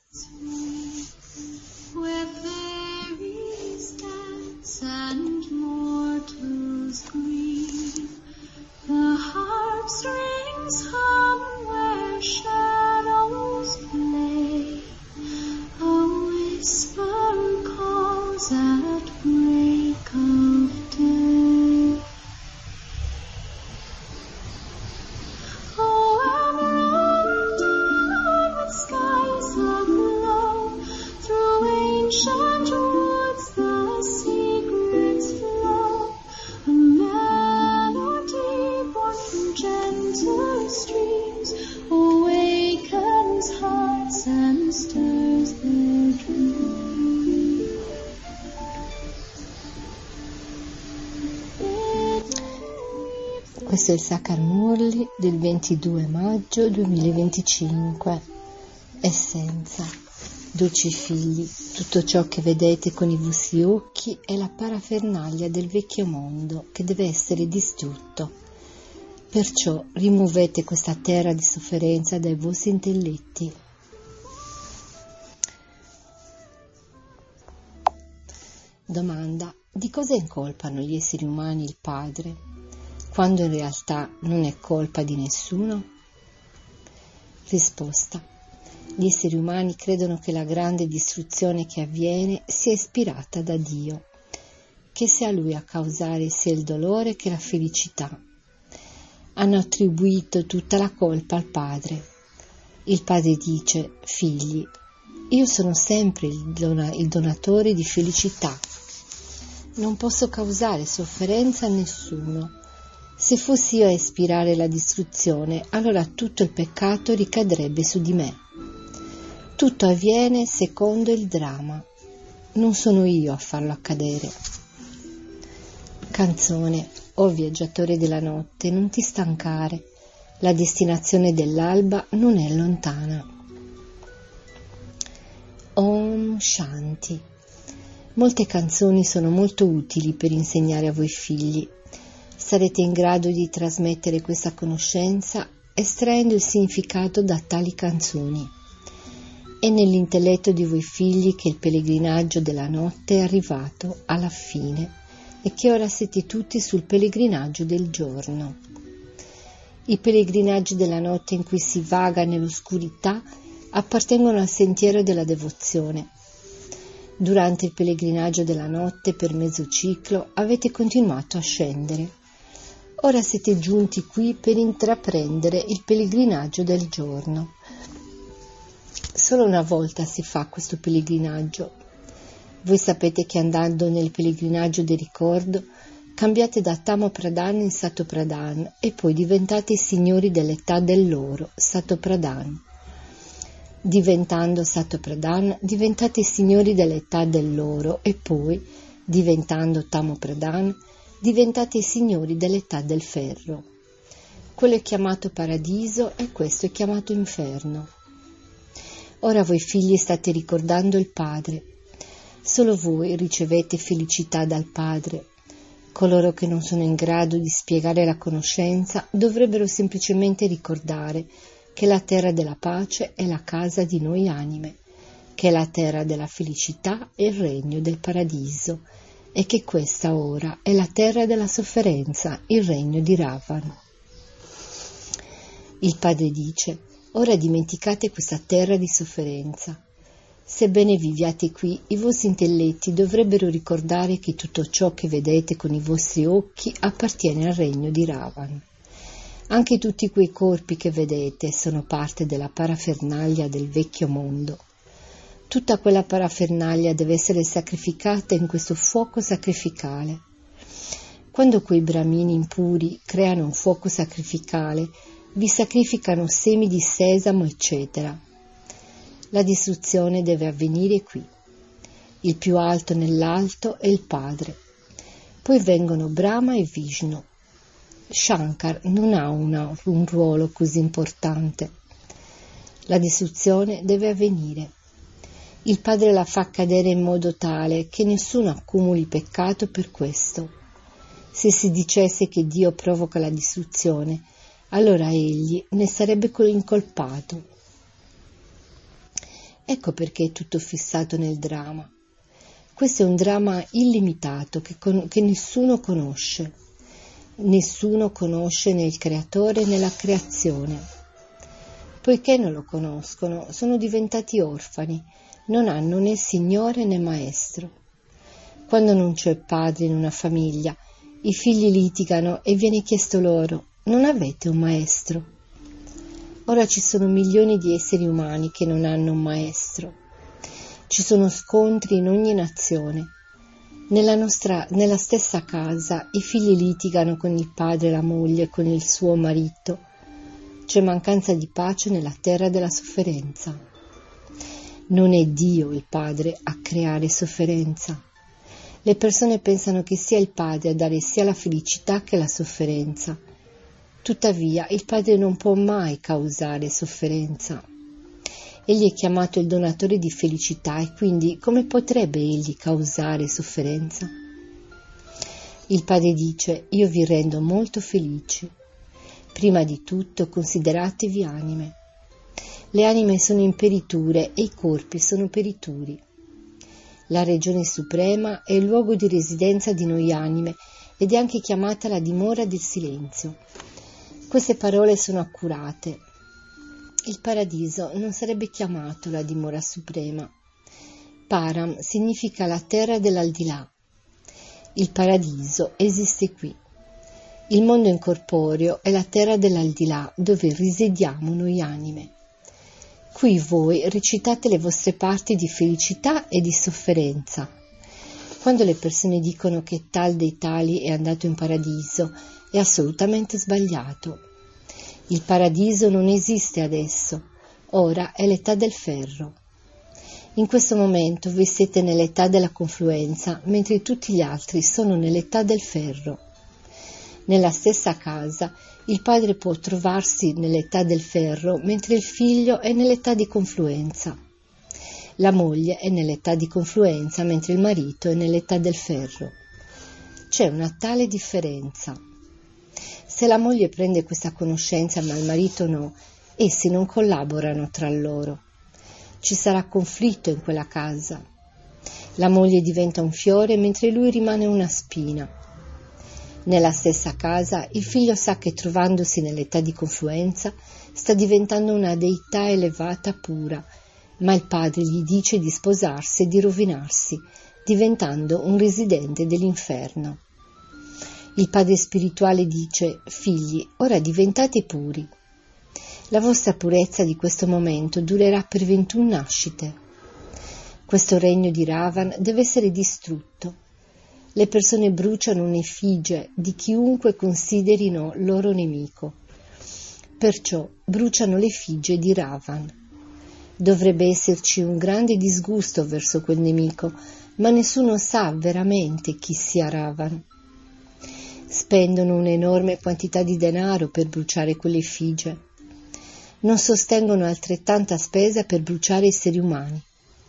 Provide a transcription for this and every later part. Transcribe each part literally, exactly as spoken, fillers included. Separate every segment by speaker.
Speaker 1: where fairies dance and mortals grieve. The heartstrings hum where shadows play. A whisper calls at break of day. Oh, and with skies aglow, through ancient woods the secrets flow. A melody born from gentle streams awakens hearts and stirs their dreams.
Speaker 2: Questo è il Saccar Murli del ventidue maggio duemilaventicinque. Essenza. Dolci figli, tutto ciò che vedete con i vostri occhi è la parafernalia del vecchio mondo che deve essere distrutto. Perciò rimuovete questa terra di sofferenza dai vostri intelletti. Domanda: di cosa incolpano gli esseri umani il Padre, quando in realtà non è colpa di nessuno? Risposta: gli esseri umani credono che la grande distruzione che avviene sia ispirata da Dio, che sia Lui a causare sia il dolore che la felicità. Hanno attribuito tutta la colpa al Padre. Il Padre dice: figli, io sono sempre il, dona- il donatore di felicità. Non posso causare sofferenza a nessuno. Se fossi io a ispirare la distruzione, allora tutto il peccato ricadrebbe su di me. Tutto avviene secondo il dramma. Non sono io a farlo accadere. Canzone: o viaggiatore della notte, non ti stancare. La destinazione dell'alba non è lontana. Om Shanti. Molte canzoni sono molto utili per insegnare a voi figli. Sarete in grado di trasmettere questa conoscenza estraendo il significato da tali canzoni. È nell'intelletto di voi figli che il pellegrinaggio della notte è arrivato alla fine e che ora siete tutti sul pellegrinaggio del giorno. I pellegrinaggi della notte in cui si vaga nell'oscurità appartengono al sentiero della devozione. Durante il pellegrinaggio della notte per mezzo ciclo avete continuato a scendere. Ora siete giunti qui per intraprendere il pellegrinaggio del giorno. Solo una volta si fa questo pellegrinaggio. Voi sapete che andando nel pellegrinaggio del ricordo cambiate da Tamo Pradhan in Sato Pradhan e poi diventate i signori dell'età dell'oro, Sato Pradhan. Diventando Sato Pradhan diventate i signori dell'età dell'oro e poi, diventando Tamo Pradhan, diventate i signori dell'età del ferro. Quello è chiamato paradiso e questo è chiamato inferno. Ora voi figli state ricordando il Padre. Solo voi ricevete felicità dal Padre. Coloro che non sono in grado di spiegare la conoscenza dovrebbero semplicemente ricordare che la terra della pace è la casa di noi anime, che la terra della felicità è il regno del paradiso e che questa ora è la terra della sofferenza, il regno di Ravan. Il Padre dice: ora dimenticate questa terra di sofferenza. Sebbene viviate qui, i vostri intelletti dovrebbero ricordare che tutto ciò che vedete con i vostri occhi appartiene al regno di Ravan. Anche tutti quei corpi che vedete sono parte della parafernalia del vecchio mondo. Tutta quella parafernalia deve essere sacrificata in questo fuoco sacrificale. Quando quei bramini impuri creano un fuoco sacrificale, vi sacrificano semi di sesamo, eccetera. La distruzione deve avvenire qui. Il più alto nell'alto è il Padre. Poi vengono Brahma e Vishnu. Shankar non ha una, un ruolo così importante. La distruzione deve avvenire. Il Padre la fa cadere in modo tale che nessuno accumuli peccato per questo. Se si dicesse che Dio provoca la distruzione, allora egli ne sarebbe incolpato. Ecco perché è tutto fissato nel dramma. Questo è un dramma illimitato che, con, che nessuno conosce. Nessuno conosce né il creatore né la creazione. Poiché non lo conoscono, sono diventati orfani, non hanno né signore né maestro. Quando non c'è padre in una famiglia, i figli litigano e viene chiesto loro: non avete un maestro? Ora ci sono milioni di esseri umani che non hanno un maestro. Ci sono scontri in ogni nazione. Nella nostra, nella stessa casa i figli litigano con il padre e la moglie, con il suo marito. C'è mancanza di pace nella terra della sofferenza. Non è Dio il Padre a creare sofferenza. Le persone pensano che sia il Padre a dare sia la felicità che la sofferenza. Tuttavia, il Padre non può mai causare sofferenza. Egli è chiamato il donatore di felicità e quindi come potrebbe egli causare sofferenza? Il Padre dice: io vi rendo molto felici. Prima di tutto consideratevi anime. Le anime sono imperiture e i corpi sono perituri. La regione suprema è il luogo di residenza di noi anime ed è anche chiamata la dimora del silenzio. Queste parole sono accurate. Il paradiso non sarebbe chiamato la dimora suprema. Param significa la terra dell'aldilà. Il paradiso esiste qui. Il mondo incorporeo è la terra dell'aldilà dove risiediamo noi anime. Qui voi recitate le vostre parti di felicità e di sofferenza. Quando le persone dicono che tal dei tali è andato in paradiso, è assolutamente sbagliato. Il paradiso non esiste adesso, ora è l'età del ferro. In questo momento voi siete nell'età della confluenza, mentre tutti gli altri sono nell'età del ferro. Nella stessa casa, il padre può trovarsi nell'età del ferro, mentre il figlio è nell'età di confluenza. La moglie è nell'età di confluenza, mentre il marito è nell'età del ferro. C'è una tale differenza. Se la moglie prende questa conoscenza ma il marito no, essi non collaborano tra loro. Ci sarà conflitto in quella casa. La moglie diventa un fiore mentre lui rimane una spina. Nella stessa casa il figlio sa che trovandosi nell'età di confluenza sta diventando una deità elevata pura, ma il padre gli dice di sposarsi e di rovinarsi, diventando un residente dell'inferno. Il padre spirituale dice: figli, ora diventate puri. La vostra purezza di questo momento durerà per ventuno nascite. Questo regno di Ravan deve essere distrutto. Le persone bruciano un'effigie di chiunque considerino loro nemico. Perciò bruciano l'effigie di Ravan. Dovrebbe esserci un grande disgusto verso quel nemico, ma nessuno sa veramente chi sia Ravan. Spendono un'enorme quantità di denaro per bruciare quell'effigie. Non sostengono altrettanta spesa per bruciare esseri umani.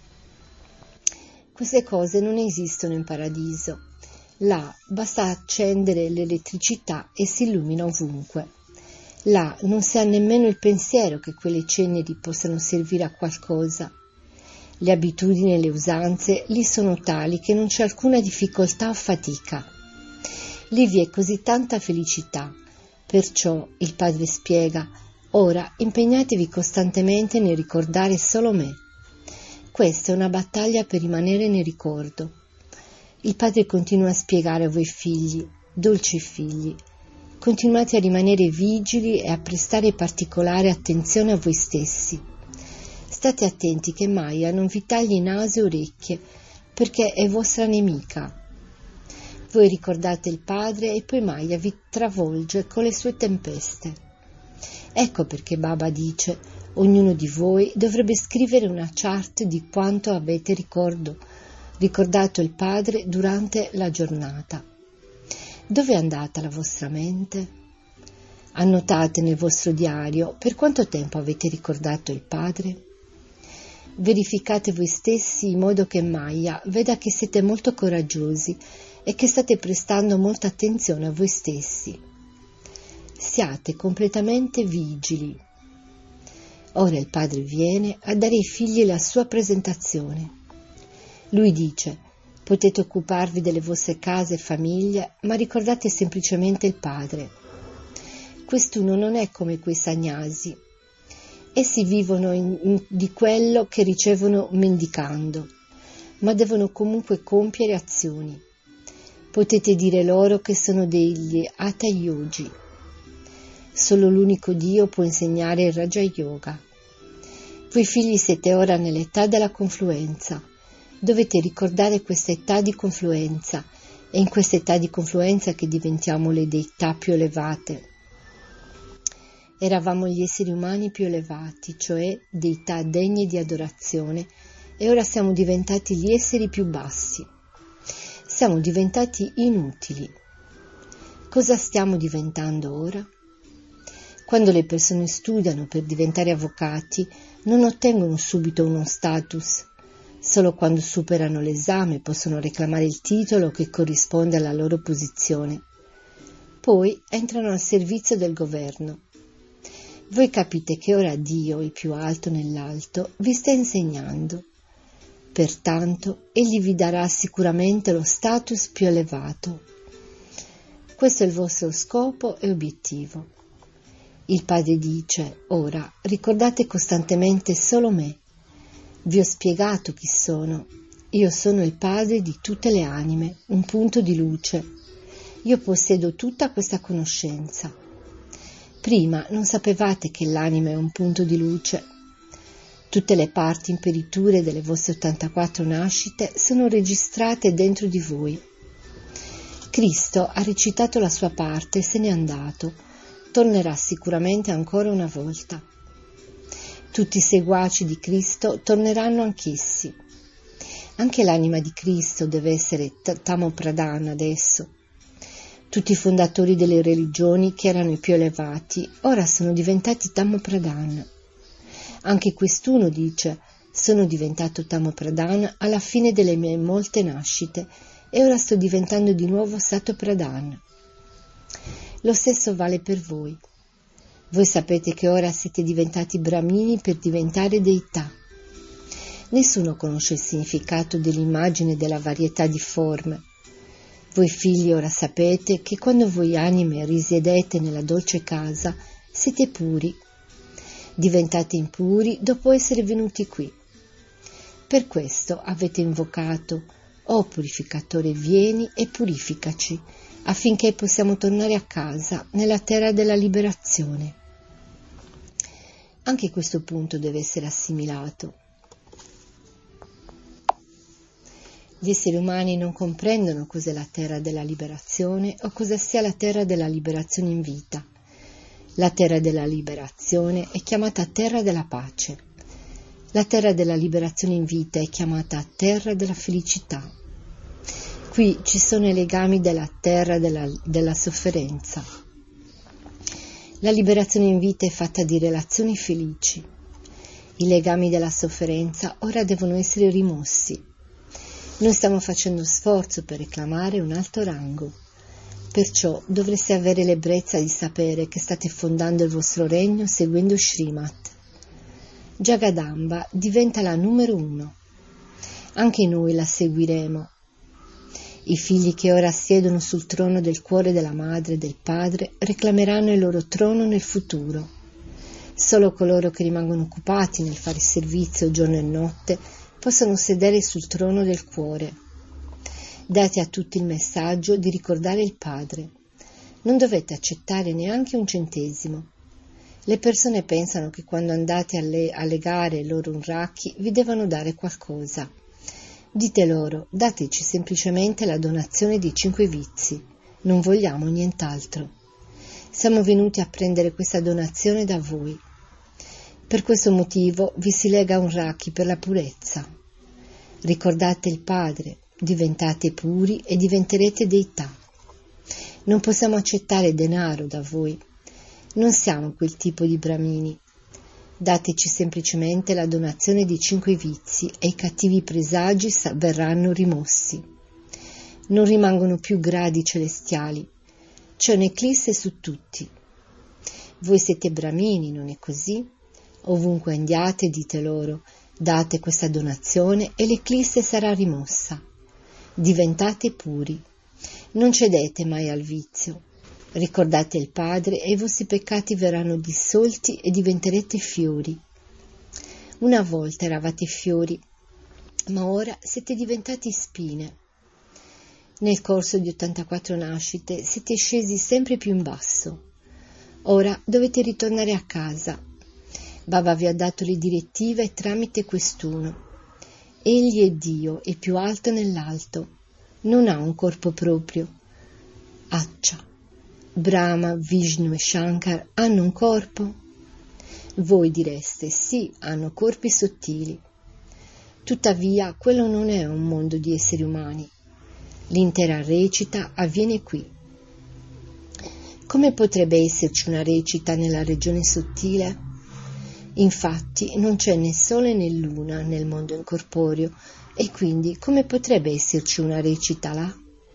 Speaker 2: Queste cose non esistono in paradiso. Là basta accendere l'elettricità e si illumina ovunque. Là non si ha nemmeno il pensiero che quelle ceneri possano servire a qualcosa. Le abitudini e le usanze lì sono tali che non c'è alcuna difficoltà o fatica. Lì vi è così tanta felicità. Perciò il padre spiega: ora impegnatevi costantemente nel ricordare solo me. Questa è una battaglia per rimanere nel ricordo. Il padre continua a spiegare a voi figli: dolci figli, continuate a rimanere vigili e a prestare particolare attenzione a voi stessi. State attenti che Maya non vi tagli naso e orecchie, perché è vostra nemica. Voi ricordate il padre e poi Maya vi travolge con le sue tempeste. Ecco perché Baba dice: ognuno di voi dovrebbe scrivere una chart di quanto avete ricordo, ricordato il padre durante la giornata. Dove è andata la vostra mente? Annotate nel vostro diario per quanto tempo avete ricordato il padre. Verificate voi stessi in modo che Maya veda che siete molto coraggiosi e che state prestando molta attenzione a voi stessi. Siate completamente vigili. Ora il padre viene a dare ai figli la sua presentazione. Lui dice: potete occuparvi delle vostre case e famiglie, ma ricordate semplicemente il padre. Quest'uno non è come quei sagnasi. Essi vivono in, in, di quello che ricevono mendicando, ma devono comunque compiere azioni. Potete dire loro che sono degli Hatha Yogi. Solo l'unico Dio può insegnare il Raja Yoga. Voi figli siete ora nell'età della confluenza. Dovete ricordare questa età di confluenza, è in questa età di confluenza che diventiamo le deità più elevate. Eravamo gli esseri umani più elevati, cioè deità degne di adorazione, e ora siamo diventati gli esseri più bassi. Siamo diventati inutili. Cosa stiamo diventando ora? Quando le persone studiano per diventare avvocati, non ottengono subito uno status. Solo quando superano l'esame possono reclamare il titolo che corrisponde alla loro posizione. Poi entrano al servizio del governo. Voi capite che ora Dio, il più alto nell'alto, vi sta insegnando. Pertanto, Egli vi darà sicuramente lo status più elevato. Questo è il vostro scopo e obiettivo. Il Padre dice: ora ricordate costantemente solo me. Vi ho spiegato chi sono. Io sono il Padre di tutte le anime, un punto di luce. Io possiedo tutta questa conoscenza. Prima non sapevate che l'anima è un punto di luce. Tutte le parti imperiture delle vostre ottantaquattro nascite sono registrate dentro di voi. Cristo ha recitato la sua parte e se n'è andato. Tornerà sicuramente ancora una volta. Tutti i seguaci di Cristo torneranno anch'essi. Anche l'anima di Cristo deve essere Tamo Pradana adesso. Tutti i fondatori delle religioni che erano i più elevati ora sono diventati Tamo Pradana. Anche quest'uno dice: sono diventato Tamo Pradana alla fine delle mie molte nascite e ora sto diventando di nuovo Sato Pradana. Lo stesso vale per voi. Voi sapete che ora siete diventati Brahmini per diventare deità. Nessuno conosce il significato dell'immagine della varietà di forme. Voi figli ora sapete che quando voi anime risiedete nella dolce casa, siete puri. Diventate impuri dopo essere venuti qui. Per questo avete invocato: o purificatore, vieni e purificaci, affinché possiamo tornare a casa nella terra della liberazione. Anche questo punto deve essere assimilato. Gli esseri umani non comprendono cos'è la terra della liberazione o cosa sia la terra della liberazione in vita. La terra della liberazione è chiamata terra della pace. La terra della liberazione in vita è chiamata terra della felicità. Qui ci sono i legami della terra della, della sofferenza. La liberazione in vita è fatta di relazioni felici. I legami della sofferenza ora devono essere rimossi. Noi stiamo facendo sforzo per reclamare un alto rango. Perciò dovreste avere l'ebbrezza di sapere che state fondando il vostro regno seguendo Srimat. Jagadamba diventa la numero uno. Anche noi la seguiremo. I figli che ora siedono sul trono del cuore della madre e del padre reclameranno il loro trono nel futuro. Solo coloro che rimangono occupati nel fare servizio giorno e notte possono sedere sul trono del cuore. Date a tutti il messaggio di ricordare il Padre. Non dovete accettare neanche un centesimo. Le persone pensano che quando andate a, le- a legare loro un racchi vi devono dare qualcosa. Dite loro: dateci semplicemente la donazione di cinque vizi, non vogliamo nient'altro. Siamo venuti a prendere questa donazione da voi. Per questo motivo vi si lega un racchi per la purezza. Ricordate il Padre, diventate puri e diventerete deità. Non possiamo accettare denaro da voi. Non siamo quel tipo di Brahmini. Dateci semplicemente la donazione di cinque vizi e i cattivi presagi verranno rimossi. Non rimangono più gradi celestiali. C'è un'eclisse su tutti. Voi siete Brahmini, non è così? Ovunque andiate, dite loro, date questa donazione e l'eclisse sarà rimossa. Diventate puri. Non cedete mai al vizio. Ricordate il Padre e i vostri peccati verranno dissolti e diventerete fiori. Una volta eravate fiori, ma ora siete diventati spine. Nel corso di ottantaquattro nascite siete scesi sempre più in basso. Ora dovete ritornare a casa. Baba vi ha dato le direttive tramite quest'uno. Egli è Dio, è più alto nell'alto. Non ha un corpo proprio. Accia. Brahma, Vishnu e Shankar hanno un corpo? Voi direste, sì, hanno corpi sottili. Tuttavia, quello non è un mondo di esseri umani. L'intera recita avviene qui. Come potrebbe esserci una recita nella regione sottile? Infatti non c'è né sole né luna nel mondo incorporeo e quindi come potrebbe esserci una recita là?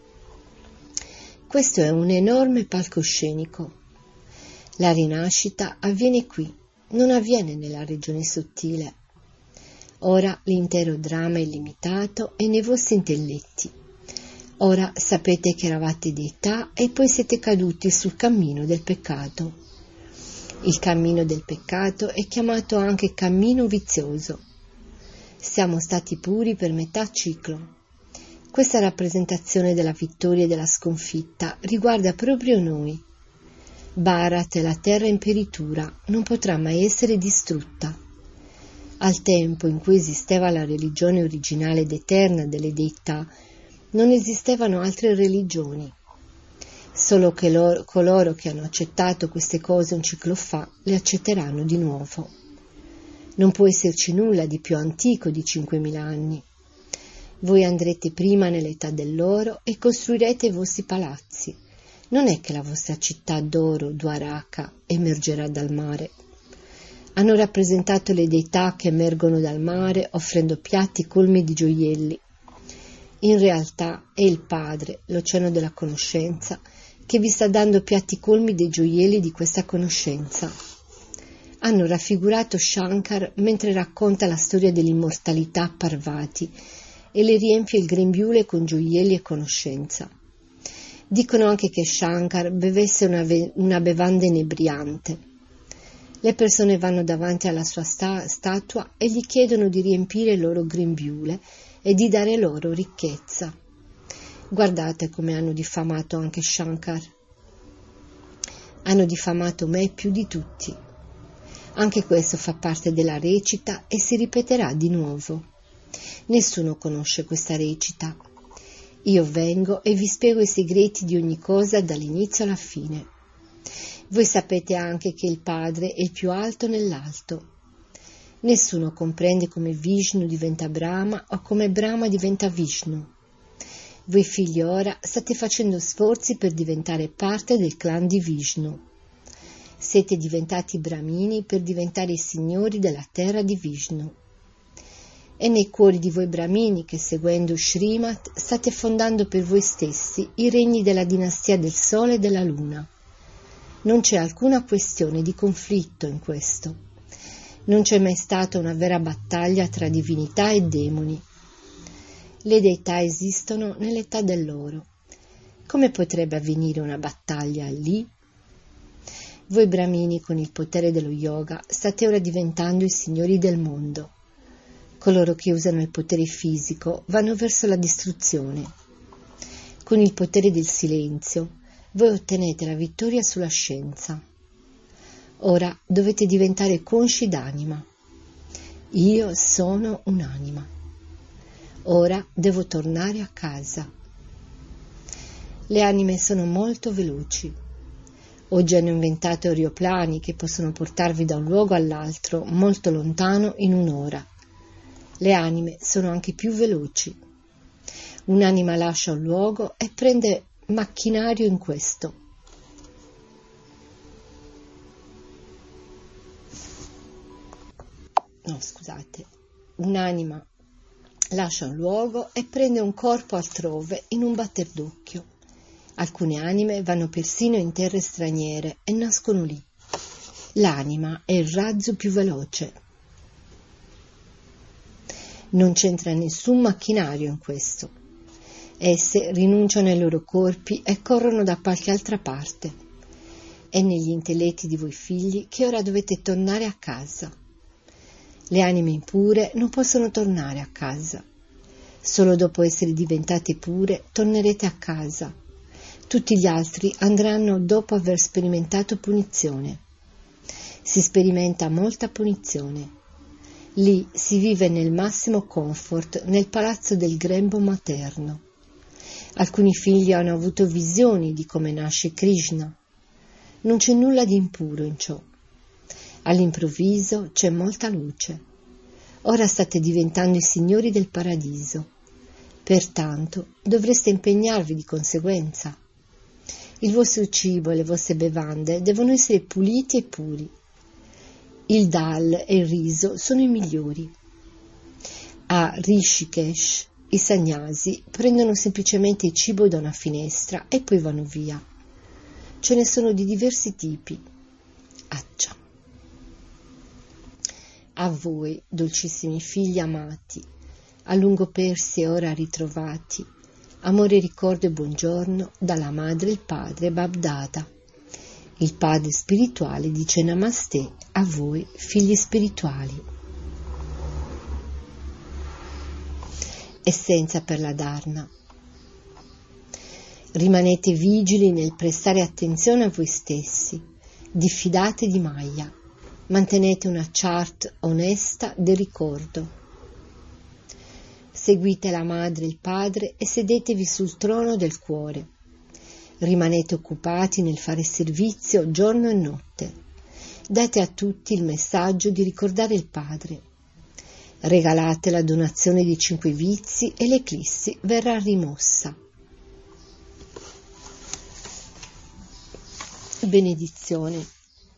Speaker 2: Questo è un enorme palcoscenico. La rinascita avviene qui, non avviene nella regione sottile. Ora l'intero dramma è limitato e nei vostri intelletti. Ora sapete che eravate deità e poi siete caduti sul cammino del peccato. Il cammino del peccato è chiamato anche cammino vizioso. Siamo stati puri per metà ciclo. Questa rappresentazione della vittoria e della sconfitta riguarda proprio noi. Bharat è la terra in peritura, non potrà mai essere distrutta. Al tempo in cui esisteva la religione originale ed eterna delle deità, non esistevano altre religioni. Solo che loro, coloro che hanno accettato queste cose un ciclo fa, le accetteranno di nuovo. Non può esserci nulla di più antico di cinquemila anni. Voi andrete prima nell'età dell'oro e costruirete i vostri palazzi. Non è che la vostra città d'oro, Dwaraka, emergerà dal mare. Hanno rappresentato le deità che emergono dal mare offrendo piatti colmi di gioielli. In realtà è il Padre, l'oceano della conoscenza, che vi sta dando piatti colmi dei gioielli di questa conoscenza. Hanno raffigurato Shankar mentre racconta la storia dell'immortalità a Parvati e le riempie il grembiule con gioielli e conoscenza. Dicono anche che Shankar bevesse una, ve- una bevanda inebriante. Le persone vanno davanti alla sua sta- statua e gli chiedono di riempire il loro grembiule e di dare loro ricchezza. Guardate come hanno diffamato anche Shankar. Hanno diffamato me più di tutti. Anche questo fa parte della recita e si ripeterà di nuovo. Nessuno conosce questa recita. Io vengo e vi spiego i segreti di ogni cosa dall'inizio alla fine. Voi sapete anche che il Padre è il più alto nell'alto. Nessuno comprende come Vishnu diventa Brahma o come Brahma diventa Vishnu. Voi figli ora state facendo sforzi per diventare parte del clan di Vishnu. Siete diventati Brahmini per diventare i signori della terra di Vishnu. È nei cuori di voi Brahmini che, seguendo Srimad, state fondando per voi stessi i regni della dinastia del Sole e della Luna. Non c'è alcuna questione di conflitto in questo. Non c'è mai stata una vera battaglia tra divinità e demoni. Le deità esistono nell'età dell'oro. Come potrebbe avvenire una battaglia lì? Voi Brahmini, con il potere dello yoga, state ora diventando i signori del mondo. Coloro che usano il potere fisico vanno verso la distruzione. Con il potere del silenzio, voi ottenete la vittoria sulla scienza. Ora dovete diventare consci d'anima. Io sono un'anima. Ora devo tornare a casa. Le anime sono molto veloci. Oggi hanno inventato aeroplani che possono portarvi da un luogo all'altro molto lontano in un'ora. Le anime sono anche più veloci. Un'anima lascia un luogo e prende macchinario in questo. No, scusate. Un'anima lascia un luogo e prende un corpo altrove in un batter d'occhio. Alcune anime vanno persino in terre straniere e nascono lì. L'anima è il razzo più veloce. Non c'entra nessun macchinario in questo. Esse rinunciano ai loro corpi e corrono da qualche altra parte. È negli intelletti di voi figli che ora dovete tornare a casa. Le anime impure non possono tornare a casa. Solo dopo essere diventate pure tornerete a casa. Tutti gli altri andranno dopo aver sperimentato punizione. Si sperimenta molta punizione. Lì si vive nel massimo comfort nel palazzo del grembo materno. Alcuni figli hanno avuto visioni di come nasce Krishna. Non c'è nulla di impuro in ciò. All'improvviso c'è molta luce. Ora state diventando i signori del paradiso. Pertanto dovreste impegnarvi di conseguenza. Il vostro cibo e le vostre bevande devono essere puliti e puri. Il dal e il riso sono i migliori. A Rishikesh i sannyasi prendono semplicemente il cibo da una finestra e poi vanno via. Ce ne sono di diversi tipi. Accia. A voi, dolcissimi figli amati, a lungo persi e ora ritrovati, amore, ricordo e buongiorno dalla madre e il padre Babdada. Il padre spirituale dice Namaste a voi, figli spirituali. Essenza per la Dharna. Rimanete vigili nel prestare attenzione a voi stessi, diffidate di Maya, mantenete una chart onesta del ricordo. Seguite la madre e il padre e sedetevi sul trono del cuore. Rimanete occupati nel fare servizio giorno e notte. Date a tutti il messaggio di ricordare il Padre. Regalate la donazione di cinque vizi e l'eclissi verrà rimossa. Benedizione.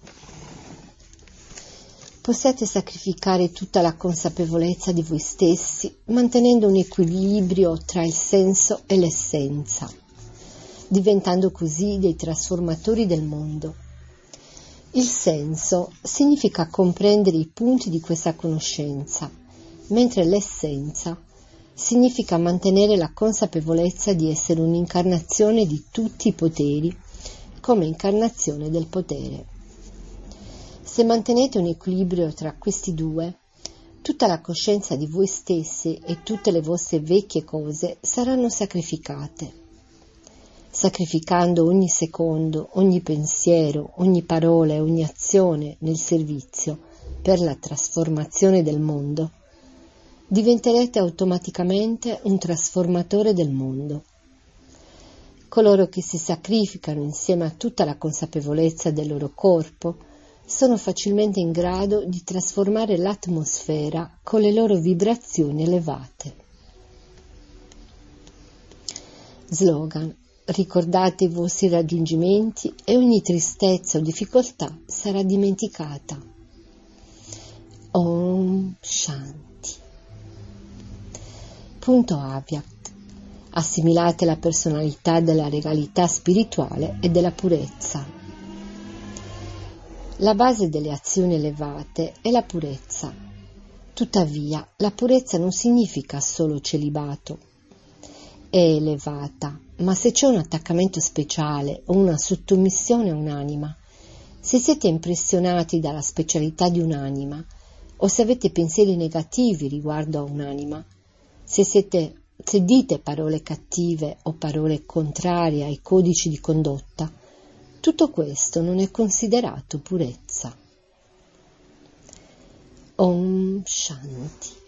Speaker 2: Possiate sacrificare tutta la consapevolezza di voi stessi, mantenendo un equilibrio tra il senso e l'essenza, diventando così dei trasformatori del mondo. Il senso significa comprendere i punti di questa conoscenza, mentre l'essenza significa mantenere la consapevolezza di essere un'incarnazione di tutti i poteri, come incarnazione del potere. Se mantenete un equilibrio tra questi due, tutta la coscienza di voi stessi e tutte le vostre vecchie cose saranno sacrificate. Sacrificando ogni secondo, ogni pensiero, ogni parola e ogni azione nel servizio per la trasformazione del mondo, diventerete automaticamente un trasformatore del mondo. Coloro che si sacrificano insieme a tutta la consapevolezza del loro corpo sono facilmente in grado di trasformare l'atmosfera con le loro vibrazioni elevate. Slogan: ricordate i vostri raggiungimenti e ogni tristezza o difficoltà sarà dimenticata. Om Shanti. Punto Avyakt. Assimilate la personalità della regalità spirituale e della purezza. La base delle azioni elevate è la purezza. Tuttavia, la purezza non significa solo celibato. È elevata, ma se c'è un attaccamento speciale o una sottomissione a un'anima, se siete impressionati dalla specialità di un'anima, o se avete pensieri negativi riguardo a un'anima, se siete Se dite parole cattive o parole contrarie ai codici di condotta, tutto questo non è considerato purezza. Om Shanti.